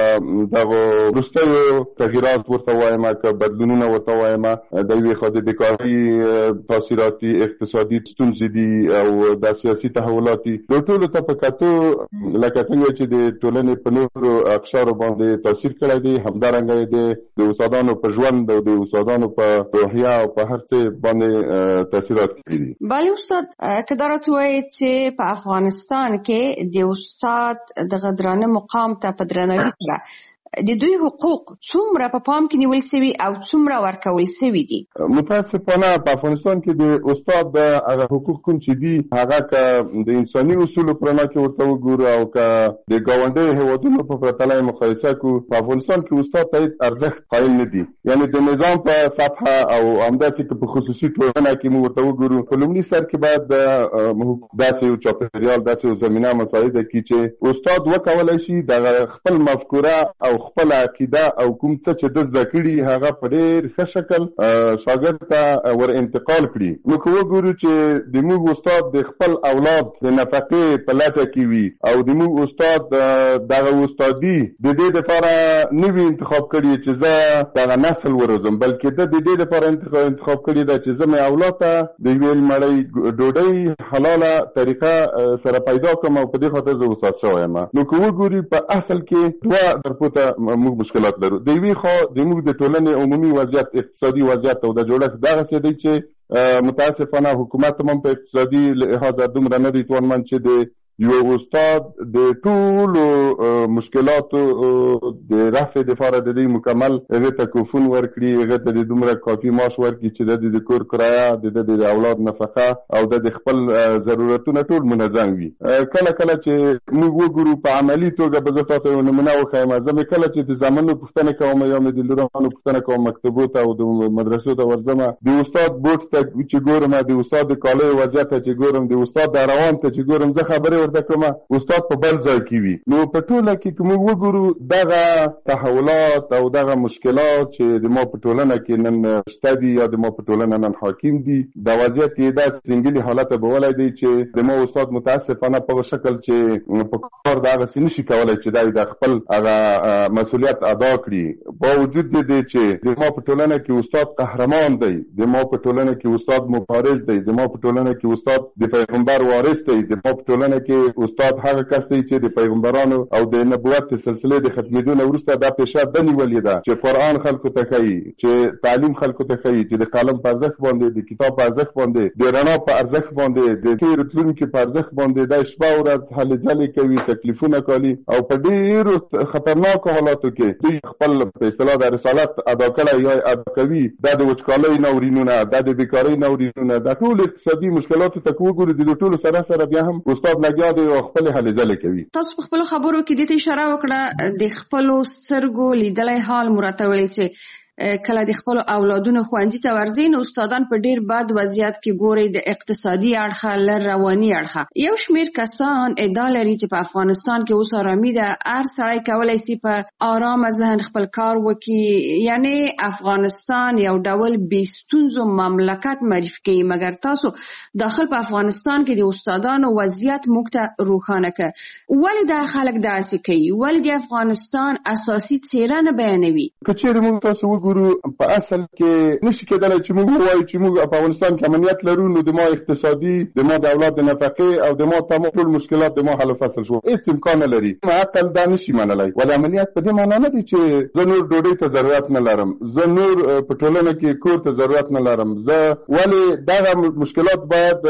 دغه وروستیو تغییرات ورته وایم که بدلونونه ورته وایم د یوې خوا د بیکارۍ تاثیراتي اقتصادي ستونزې دي او د سیاسي تحولات دي. د ټولو ته په کتو لکه څنګه چې د ټولنې په نورو اقشارو باندې تاثیر کړی دی، همدارنګه د استادانو په ژوند او د استادانو په روحیه او په هر څه باندې تاثیرات کړي دي. بله استاد، که دا راته ووایي چې په افغانستان کې د استاد دغه درانه مقام ته په درناوي سره د دوی حقوق څومره په پام کې نیول سوي او څومره ورکول سوي دي؟ متاسفانه په افغانستان کې د استاد د هغه حقوق کوم چې دي هغه که د انساني اصولو په رڼا کې ورته وګورو او که د ګاونډیو هېوادونو په پرتله یې مقایسه کړو، په افغانستان کې استاد ته هېڅ ارزښت قایل نه دي. یعنې د نظام په سطحه او همداسې که په خصوصي ټولنه کې موږ ورته وګورو، په لومړي سر کې باید داسې یو چاپېریال، داسې یو زمینه مساعده کړي چې استاد وکولی شي دغه خپل مفکوره او خپل عقیده او کوم څه چې د زده کړي هغه په ډېر ښه شکل شاګرد ته ور انتقال کړي. نو که وګورو چې د موږ استاد د خپل اولاد د نفقې په لټه کې وي او د موږ استاد دغه استادي د دې لپاره نه وي انتخاب کړي چې زه دغه نسل وروزم، بلکې د دې لپاره انتخاب کړي ده چې زه مې اولاد ته د یوې مړۍ ډوډۍ حلاله طریقه سره پیدا کړم او په دې خاطر زه استاد شوی یم. نو که وګوري په اصل کې دوه طرفو ته موږ مشکلات لرو. د یوې خوا د موږ د ټولنې عمومي وضعیت، اقتصادي وضعیت او د جوړښت دغسې دی چې متاسفانه حکومت هم په اقتصادي لحاظ دومره نه دی توانمند چې د یو استاد د ټولو مشکلاتو د رفع دپاره د دې مکمل هغې ته کوفون ورکړي، هغې ته د دومره کافي معاش ورکړي چې د کور کرایه، د اولاد نفقه او د خپل ضرورتونه ټول منظم وي. کله کله چې موږ وګورو په عملي توګه به زه تاسو یو نمونه وښیم. زه مې کله چې د زامنو پوښتنه کوم یا مې د لورانو پوښتنه کوم مکتبو ته او د مدرسو ته ورځم، د استاد بوټ ته چې ګورم، د استاد د کالیو وضعیت ته چې ګورم، د استاد د روان ته چې ګورم، زه خبرې ورته کومه استاد په بل ځای کې وي. نو په ټوله کې که موږ وګورو دغه تحولات او دغه مشکلات چې د ما په ټولنه کې نن شته دي یا د ما په ټولنه نن حاکم دي، د وضعیت یې داسې سنګلي حالت بولی دی چې د ما استاد متاسفانه په شکل چې په کار دغسې نشي کولی چې دا د خپل هغه مسؤلیت ادا کړي. باوجود د دې چې د ما په ټولنه کې استاد قهرمان دی، د ما په ټولنه کې استاد مبارز دی، د ما په ټولنه کې استاد د پیغمبر وارث دی، د ما په ټولنه کې استاد هغه کس دی چې د پیغمبرانو او د نبوت سلسله د ختمېدو نه وروسته دا پیشه ده نیولې ده چې قرآن خلکو ته ښیي، چې تعلیم خلکو ته ښیي، چې د قلم په ارزښت باندې، د کتاب په ارزښت باندې، د رڼا په ارزښت باندې، د تېرو تلونکي په ارزښت باندې دا شپه ورځ هلې ځلې کوي، تکلیفونه کوي او په ډېرو خطرناکو حالاتو کې دوی خپل په اصطلاح د رسالت ادا کړی یا ادا کوي. دا د وچکالۍ ناورینونه، دا د بیکارۍ ناورینونه، دا ټول اقتصادي مشکلاتو ته وګورو، د ټولو سره سره بیا هم استاد لګیا دی او خپل هلې ځلې کوي. تاسو په خپلو خبرو کې دې ته اشاره وکړه د خپلو سترګو لیدلی حال مو راته ویل چې کله د خپلو اولادونو ښوونځي ته ورځي نو استادان په ډېر بد وضعیت کې ګوري، د اقتصادي اړخه لر رواني اړخه. یو شمېر کسان ادعا لري چې په افغانستان کې اوس ارامي ده، هر سړی کولی شي په آرامه ذهن خپل کار وکړي، یعنی افغانستان یو ډول بې ستونزو مملکت معرفي کوي. مګر تاسو داخل په افغانستان کې د استادانو وضعیت موږ ته روښانه کړه. ولې دا خلک داسې کوي؟ ولې د افغانستان اساسي څېره نه بیانوي؟ که چېرې موږ تاسو په اصل کې نشي کېدلی چې موږ ووایو چې موږ په افغانستان کې امنیت لرو نو د ما اقتصادي، د ما د اولاد د نفقې او د ما تمام ټول مشکلات د ما حل فصل شو. هېڅ امکان نه لري. عقل دا نشي منلی. ولې عملیات په دې معنا نه دی چې زه نور ډوډۍ ته ضرورت نه لرم، زه نور په ټولنه کې کور ته ضرورت نه لرم. زه ولې دغه مشکلات باید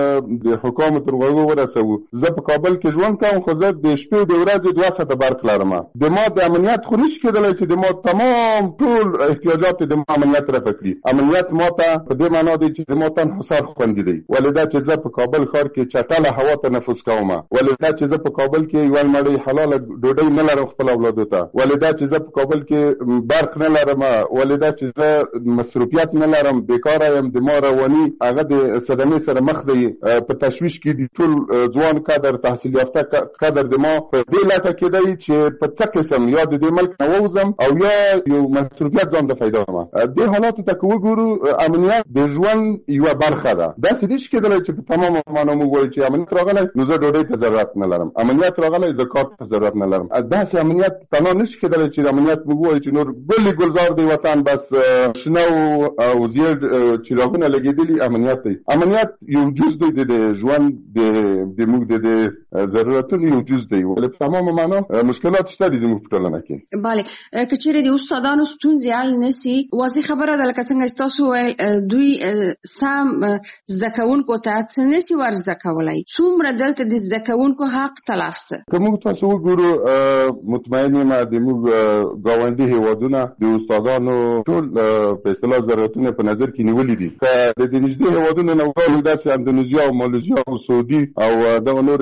د حکومت تر غوږو ورسوو؟ زه په کابل کې ژوند کوم خو زه د شپې د ورځې 2 ساعته برق لرم. د ما د امنیت خو نشي کېدلی چې د ما تمام ټول احتیاجات د امنیت رفع کړي. امنیت ما ته په دې معنا دی چې د ما تن حصار خوندي دی. ولې دا چې زه په کابل ښار کې چټله هوا تنفس کوم، ولې دا چې زه په کابل کې یو مړۍ حلاله ډوډۍ نه لرم خپل اولادو ته، ولې دا چې زه په کابل کې برق نه لرم، ولې دا چې زه مصروفیت نه لرم، بیکاره یم، د ما رواني هغه د صدمې سره مخ دی، په تشویش کې دي ټول ځوان قدر تحصیل یافته قدر د ما په دې لټه کې دی چې په څه قسم یا د دې ملک نه ووځم او یا یو مصروفیت ځان ته پیدا کړم. دې حالاتو ته که وګورو امنیت د ژوند یوه برخه ده. داسې نشي کېدلی چې په تمامه معنا موږ وایو چې امنیت راغلی نو زه ډوډۍ ته ضرورت نه لرم، امنیت راغلی زه کار ته ضرورت نه لرم. داسې امنیت تنها نشي کېدلی چې امنیت موږ وایو چې نور ګلې ګلزار دی وطن، بس شنه او زیړ چراغونه لګېدلي امنیت دی. امنیت یو جز دی د ژوند د موږ د ضرورتونو یو جز دی. ولې په تمامه معنا مشکلات شته دي زموږ په ټولنه کې. بله، که چېرې د استادانو ستونزې حل نه سي، واضح خبره ده لکه څنګه چې تاسو وویل دوی سم زده کوونکو ته څه نه سي ور زده کولی. څومره دلته د زده کوونکو حق تلف څه؟ که موږ تاسو وګورو مطمئن یم د موږ ګاونډي هېوادونه د استادانو ټول په اصطلاح ضرورتونه په نظر کې نیولي دي. که د نږدې هېوادونو نه وګورو داسې اندونیزیا او مالیزیا او سعودي او دغه نور اسلامي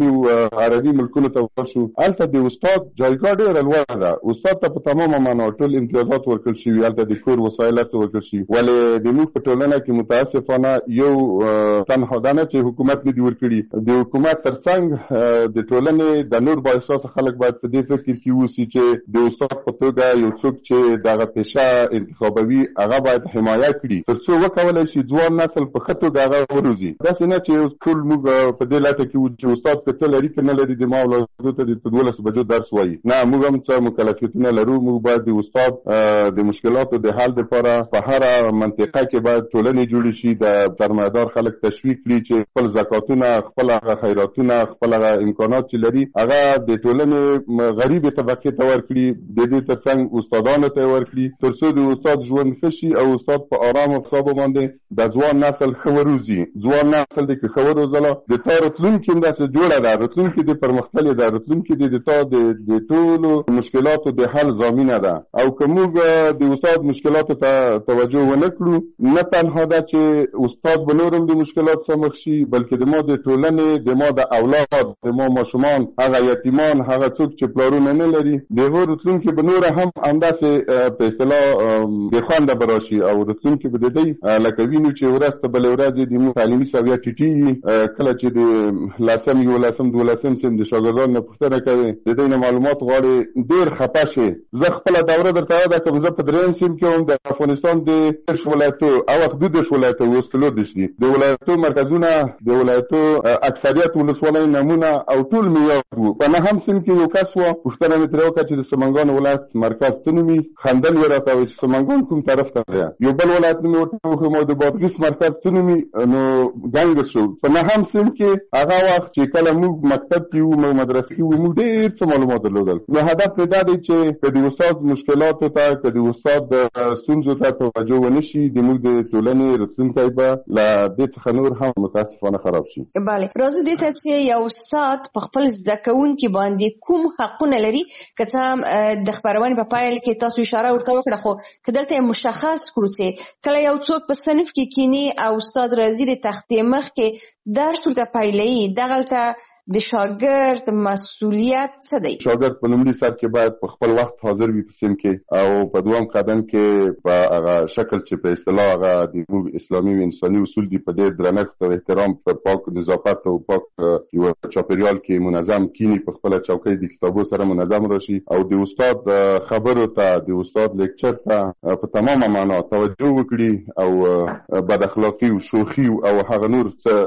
موږ عربي ملکونو ته ورشو هلته د استاد جایګاه ډېره لوړه ده. استاد ته په تمامه معنا ټول امتیازات ورکړل شوي، هلته د کور وسایل هر څه ورکړل شوي. ولې د موږ په ټولنه کې متاسفانه یو تنها دا نه چې حکومت نه دي ورکړي، د حکومت تر څنګ د ټولنې د نور بااحساسه خلک باید په دې فکر کې اوسي چې د استاد په توګه یو څوک چې دغه پیشه انتخابوي هغه باید حمایه کړي تر څو وکولای شي ځوان نسل په ښه توګه هغه وروزي. داسې نه چې ټول موږ په دې لټه کې وو چې استاد که څه لري که نه لري د ما اولادو ته د 12 بجو درس وایي. نه، موږ هم څه مکلفیتونه لرو. موږ باید د استاد د مشکلاتو د حل لپاره په هره منطقه کې باید ټولنې جوړې شي، د سرمایه‌دار خلک تشویق کړي چې خپل زکاتونه، خپل خیراتونه، خپل امکانات چې لري هغه د ټولنې غریبې طبقې ته ورکړي، د دې تر څنګ استادانو ته ورکړي تر څو د استاد ژوند ښه شي او استاد په آرامه حساب باندې د ځوان نسل ښه وروزي. ځوان نسل د که ښه وروزله د تا راتلونکې هم داسې جوړه ده، راتلونکې دې پرمختللې ده، راتلونکې دې د تا د ټولو مشکلاتو د حل ضامینه ده. او که موږ د استاد مشکلاتو ته توجه ونه کړو، نه تنها ده چې استاد به نور هم د مشکلات سره مخ شي، بلکې د ما د ټولنې، د ما د اولاد، د ما ماشومان، هغه یتیمان، هغه څوک چې پلارونه نه لري، د هغو راتلونکي به نور هم همداسې په اصطلاح بې خونده به راشي او راتلونکي به د دوی لکه وینو چې ورځ ته بلې ورځې د موږ تعلیمي سویه ټیټېږي. کله چې د 10 11 12 سیم د شاګردانو نه پوښتنه کوي د دوی نه معلومات غواړي، ډېر خفه شي. زه خپله دوره درته یاده کړم، زه په 3 سیم کې وم د افغانستان د 13 ولایتو او 12 ولایتو اوس 14 دي د ولایتو مرکزونه، د ولایتو اکثریت ولسوالۍ نمونه او ټول مې یاد وو. په 9 سیم کې یو کس وه، پوښتنه مې ترې وکړه چې د سمنګان ولایت مرکز څه نومي؟ خندل یې راته وایي چې سمنګان کوم طرف ته دی. یو بل ولایت مې ورته وښیم او د بادغیس مرکز څه نومي؟ نو ګنګ شو. په 9 سیم کې هغه وخت چې کله موږ مکتب کې وو، موږ مدرسې کې وو، موږ ډېر څه معلومات درلودل. نو هدف مې دا دی چې که د استاد مشکلاتو ته، که د استاد ستونزو ته توجه ونه شي، زموږ د ټولنې راتلونکی به له دې څخه نور هم متاسفانه خراب شي. بله، راځو دې ته چې یو استاد په خپل زده کوونکي باندې کوم حقونه لري. که څه هم د خپرونې په پیل کې تاسو اشاره ورته وکړه، خو که دلته مشخص کړو چې کله یو څوک په صنف کې کینی او استاد راځي د تختې مخ کې درس ورته پیلوي، دغلته د شاګرد مسؤلیت څه دی؟ شاګرد په لومړي سر کې باید په خپل وخت حاضر وي په سیم کې، او په دوام قدم کې په هغه شکل چې په اصطلاح هغه د اسلامي او انساني اصول دي په ډېر درنښت او احترام، په پاک نظافت او پاک یو چاپیریال کې منظم کینی، په خپل چوکۍ د کتابو سره منظم راشي او د استاد خبرو ته، د استاد لیکچر ته په تمامه معنا توجه وکړي او بد اخلاقي او شوخي او هغه نور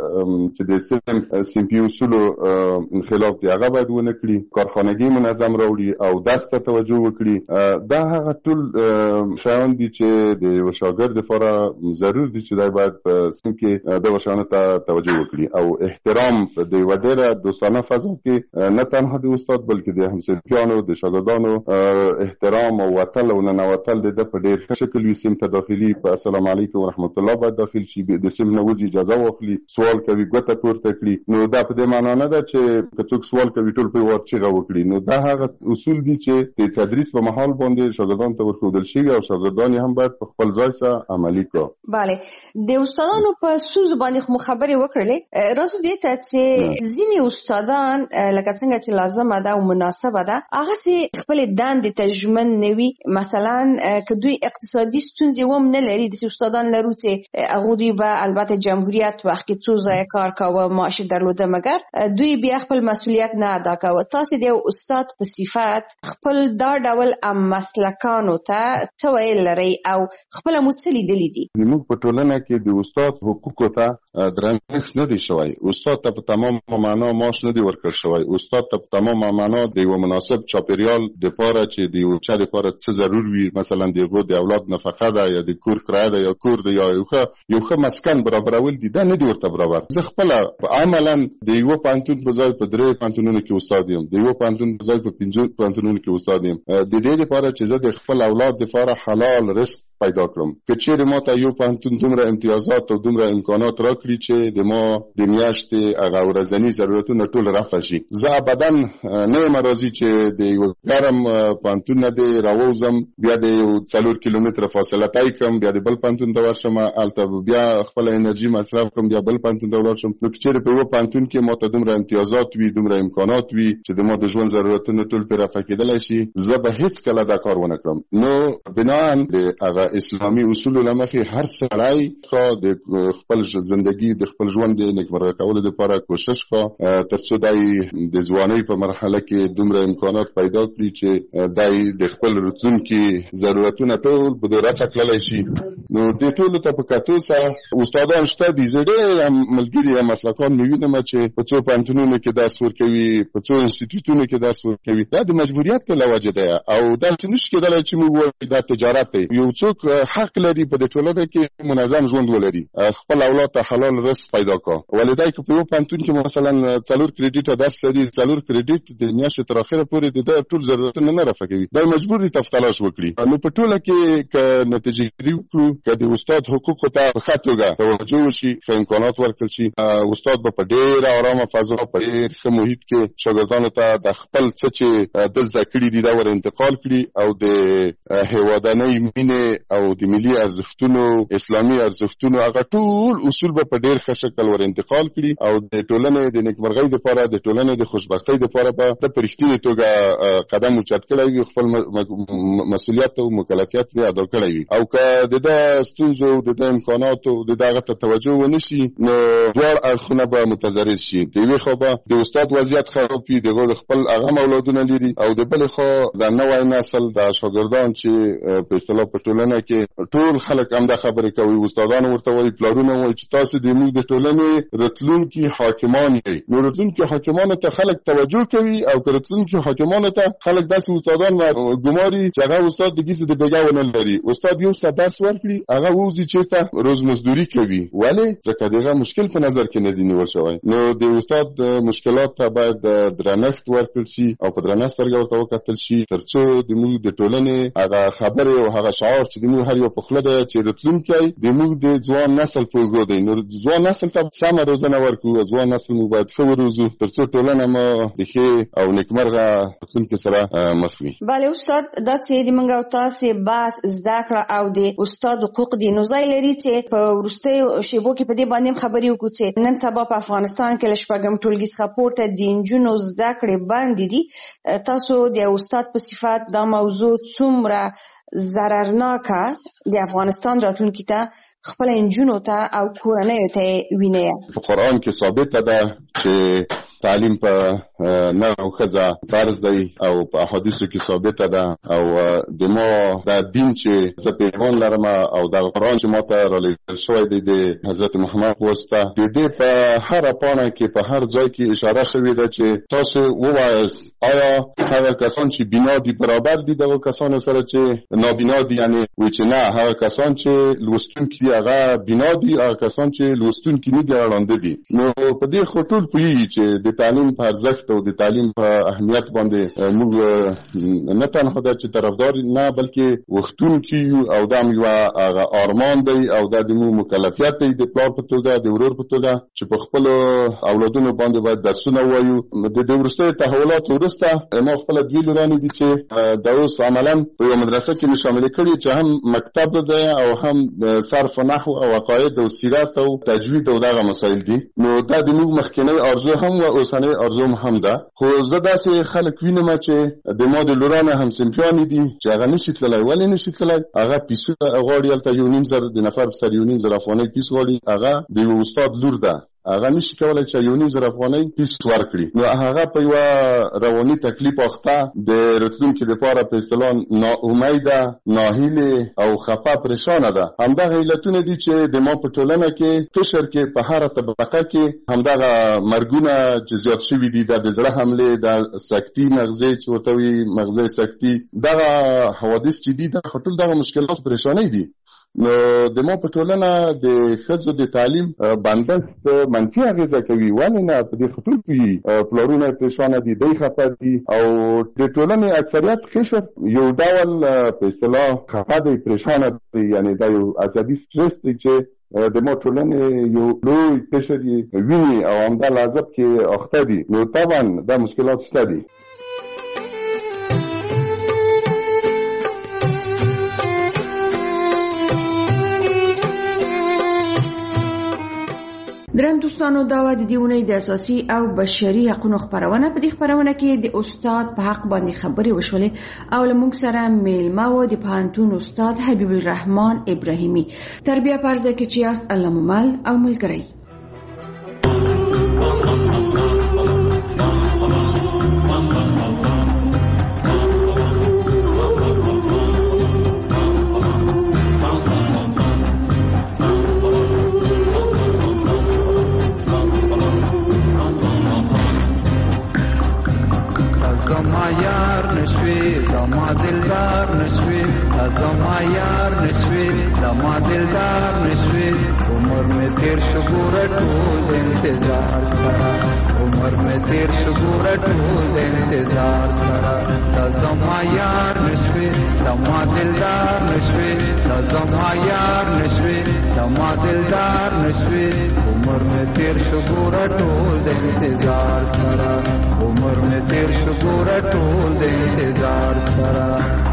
چې د سیم پی اصولو خلاف دی هغه باید ونه کړي. کارخانګي منظم راوړي او درس ته توجه وکړي. دا هغه ټول شیان دي چې د یو شاګرد لپاره ضرور دي چې دی باید په سیم کې دغه شیانو ته توجه وکړي او احترام د یوه ډېره دوستانه فضا کې نه تنها د استاد بلکې د همصنفیانو، د شاګردانو احترام او وتل او ننوتل د ده په ډېر ښه شکل وي. سیم ته داخلي په السلام علیکم ورحمت الله باید داخل شي، د سیم نه وځي اجازه واخلي، سوال کوي ګوته پورته کړي. نو دا په دې معنا نه ده چې که څوک سوال کوي ټول پرې ورچغه وکړي. نو دا هغه اصول دي چې د تدریس په مهال باندې شاګردانو ته ورښودل شوي او شاګردان هم باید په خپل ځای سره عملي کړي. بله، د استادانو په ستونزو باندې خو خبرې وکړلې. راځو دې ته چې ځینې استادان لکه څنګه چې لازمه ده او مناسبه ده هغسې خپلې دندې ته ژمن نه وي. مثلا که دوی اقتصادي ستونزې هم نه لري، داسې استادان لرو چې هغوی به البته جمهوریت وخت کې څو ځایه کار کاوه، معاش درلوده، مګر دوی بیا خپل مسؤلیت نه ادا کاوه. تاسې د یو استاد په صفت خپل دا ډول مسلکانو ته څه ویل لرئ او خپله مو څه لیدلي دي؟ زموږ په ټولنه کې د استاد حقوقو ته درنښت نه دی شوی. استاد ته په تمامه معنا معاش نه دی ورکړل شوی. استاد ته په تمامه معنا د یو مناسب چاپیریال دپاره چې د یو چا دپاره څه ضرور وي، مثلا د هغو د اولاد نفقه ده یا د کور کرایه ده یا کور ده یا یو ښه مسکن برابرول دي، دا نه دي ورته برابر. زه خپله عملا د یوه پوهنتون په ځای په 3 پوهنتونونو کې استاد یم، د یوه پوهنتون په ځای په 5 پوهنتونونو کې استاد یم، د دې لپاره چې زه د خپل اولاد لپاره حلال رزق پیدا کړم. که چیرې ماته یو پوهنتون دومره امتیازات او دومره امکانات راکړي چې د ما د میاشتې هغه ورځني ضرورتونه ټول رفع شي، زه ابدا نه یم راضي چې د یو ګرم پوهنتون نه دې راووځم، بیا د یو 4 کیلومتره فاصله طی کړم، بیا د بل پوهنتون ته ورشم، هلته بیا خپله انرژي مصرف کړم، بیا بل پوهنتون ته ولاړ شم. نو که چیرې په یوه پوهنتون کې ماته دومره امتیازات وي، دومره امکانات وي چې د ما د ژوند ضرورتونه ټول پرې رفع کېدلی شي، زه به هېڅکله دا کار ونه کړم. نو بناً د هغه اسلامي اصولو له مخې هر سړی د خپل زندګي د خپل ژوند د نیکمرغه کولو دپاره کوشش وکړه تر څو دی د ځوانۍ په مرحله کې دومره امکانات پیدا کړي چې دی د خپل راتلونکي ضرورتونه ټول به رفع کړلی شي. نو دې ټولو ته په کتو سره استادان شته دي، زه ډېر ملګري یم مسلکان مې وینم چې په څو پوهنتونونو کې درس ورکوي، په څو انسټیټیوټونو کې درس ورکوي. دا د مجبوریت له وجې ده او داسې نشي کېدلی چې موږ وایو دا تجارت دی. یو څوک حق لري په دې ټولنه کې منظم ژوند ولري، خپل اولاد ته حلال رزق پیدا کړه. ولې که په یو پوهنتون کې مثلا 4 کریډیټه درس لري، 4 کریډیټ د میاشتې تر اخره پورې د ټول ضرورتونه نه رفع کوي، دا مجبور دي تلاش وکړي. نو په ټوله کې که نتیجه ګیري وکړو، که د استاد حقوقو ته په ښه توګه توجه وشي، ښه امکانات ورکړل شي، استاد به په ډېره ارامه فضا، په ډېر ښه محیط کې شاګردانو ته د خپل څه چې ده زده کړي دي دا ور انتقال کړي او د هېوادنۍ مینې او د ملي ارزښتونو، اسلامي ارزښتونو هغه ټول اصول به په ډېر ښه شکل ور انتقال کړي او د ټولنې د نیکمرغۍ دپاره، د ټولنې د خوشبختۍ دپاره به د په رښتینې توګه قدم اوچت کړی وي، خپل مسؤلیت او مکلفیت یې ادا کړی وي. او که د ده ستونزو، د ده امکاناتو، د ده هغه ته توجه ونه شي، نو دواړه اړخونه به متضرر شي. د یوې خوا به د استاد وضعیت خراب وي، دغه د خپل هغه اولادونه لري، او د بلې خوا د نوی نسل د شاګردان چې په اصطلاح په ټولنه کې ټول خلک همدا خبرې کوي، استادان ورته وایي، پلارونه وایي چې تاسو د موږ د ټولنې راتلونکي حاکمان یئ. نو راتلونکي حاکمانو ته خلک توجه کوي، او که راتلونکي حاکمانو ته خلک داسې استادان ګماري چې هغه استاد د ګیسې د بیګا ونه لري. استاد یو ساعت درس ورکړي، هغه ووځي چېرته روزمزدوري کوي. ولې؟ ځکه دغه مشکل په نظر کې نه دی نیول شوی. نو د استاد مشکلات ته باید درنښت ورکړل شي او په درنه سترګه ورته وکتل شي، تر څو زموږ د ټولنې هغه خبرې او هغه شعار چې زموږ هر یو په خوله ده چې راتلونکی زموږ د ځوان نسل په اوږو دی. نو ځوان نسل ته سمه روزنه ورکړو، ځوان نسل مو باید ښه وروزو تر څو ټولنه مو د ښې او نیکمرغه راتلونکي سره مخ وي. بله استاد، دا چې د موږ او تاسې بحث زده کړه او د استاد حقوق دي، نو ځای لري چې په وروستیو شیبو کې په دې باندې خبرې وکړو چې نن سبا په افغانستان کې له 6 ټولګي څخه پورته د نجونو زده کړې بندې دي. تاسو د استاد په صفت دا موضوع څومره ضررناکه د افغانستان راتلونکي ته، خپل نجونو ته او کورنیو ته وینئ؟ په قرآن کې ثابته ده چې تعلیم په نر او ښځه فرض دی، او په احادیثو کې ثابته ده. او د ما دا دین چې زه په ایمان لرم او دا قرآن چې ما ته رالیږل شوی دی د حضرت محمد په واسطه، د دې په هره پاڼه کې په هر ځای کې اشاره شوې ده چې تاسو ووایاست آیا هغه کسان چې بینا دي برابر دي دغه کسانو سره چې نابینا دي؟ یعنی وایي چې نه، هغه کسان چې لوستونکي دي هغه بینا دي، هغه کسان چې لوستونکي نه دي ړانده دي. نو په دې خو ټول پوهېږي چې د تعلیم په ارزښت او د تعلیم په اهمیت باندې موږ نه تنها ده چې طرفدار نه، بلکې غوښتونکي یو، او دا یو ارمان دی او دا د موږ مکلفیت دی د پلار په توګه، د ورور په توګه، چې په خپلو اولادونو باندې باید درسونه ووایو. د وروستیو تحولاتو وروسته ما خپله 2 لورانې دي چې دا اوس عملا په یوه مدرسه کې مې شاملې کړي چې هم مکتب دی او هم صرف و نحو او عقاید او سیرت او تجوید او دغه مسایل دي. نو دا د موږ مخکینی ارزو هم و اوسنۍ ارزو هم ده. خو زه داسې خلک وینم چې د ما د لورانه همصنفیانې دي چې هغه نشي تللی. ولې نشي تللی؟ هغه پیسو غواړي، هلته 1.5 د نفر په سر 1.5 افغانۍ پیس غواړي. هغه د یو استاد لور ده، هغه نشي کولای چې 1.5 افغانۍ پیس ورکړي. نو هغه په یوه رواني تکلیف اخته د راتلونکي دپاره په اصطلاح ناامیده، ناهیلې او خفه پریشانه ده. همدغه علتونه دي چې د ما په ټولنه کې قشر کې په هره طبقه کې همدغه مرګونه چې زیات شوي دي، د زړه حملې، د سکتي مغزي چې ورته وایي مغزي سکتي، دغه حوادث چې دي دا ټول دغه مشکلات پریشانۍ دي. نو د مو په ټولنه د ښځو د تعلیم بندښت منفي اغیزه کوي. ولې نه؟ په دې خطوط وي پلرونه پریشانه دي، دوی خفه دي، او د ټولنې اکثریت قشر یو ډول په اصطلاح خفه دی، پریشانه دی، یعنی دا یو عصبي سټرس دی چې د مو ټولنې یو لوی قشر یې ویني او همدا لازم کې اخته دي. نو طبعا دا مشکلات شته دي. درن دوستانو دا و د دیونې د اساسي او بشري حقوقو خبرونه. په دې خبرونه کې د استاد په حق باندې خبرې وشولې او لمونږ سره میلمه و د پوهنتون استاد حبیب الرحمن ابراهیمي. تربیه پرزه کې چې است الله ممل او ملګری. زما یار نشوي زما دلدار نشوي زما یار نشوي زما دلدار نشوي عمر میں تیر شکور ټول انتظار سره عمر میں تیر شکور ټول انتظار سره زما یار نشوي زما دلدار نشوي زما یار نشوي زما دلدار نشوي عمر میں تیر شکور ټول انتظار سره عمر میں تیر شکور ټول د انتظار سره.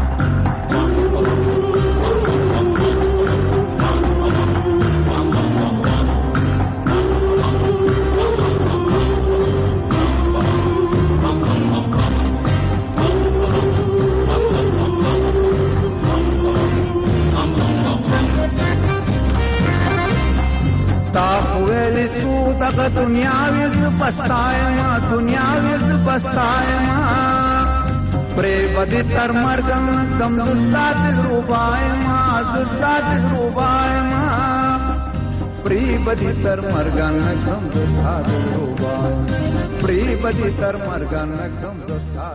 تا ویلی تو دغه دنیا وز بستایما دنیا وز بستایما پری بدی تر مرګم کم دستات روبایما دستات روبایما پری بدی تر مرګم کم دستات روبایما پری بدی تر مرګم کم دستات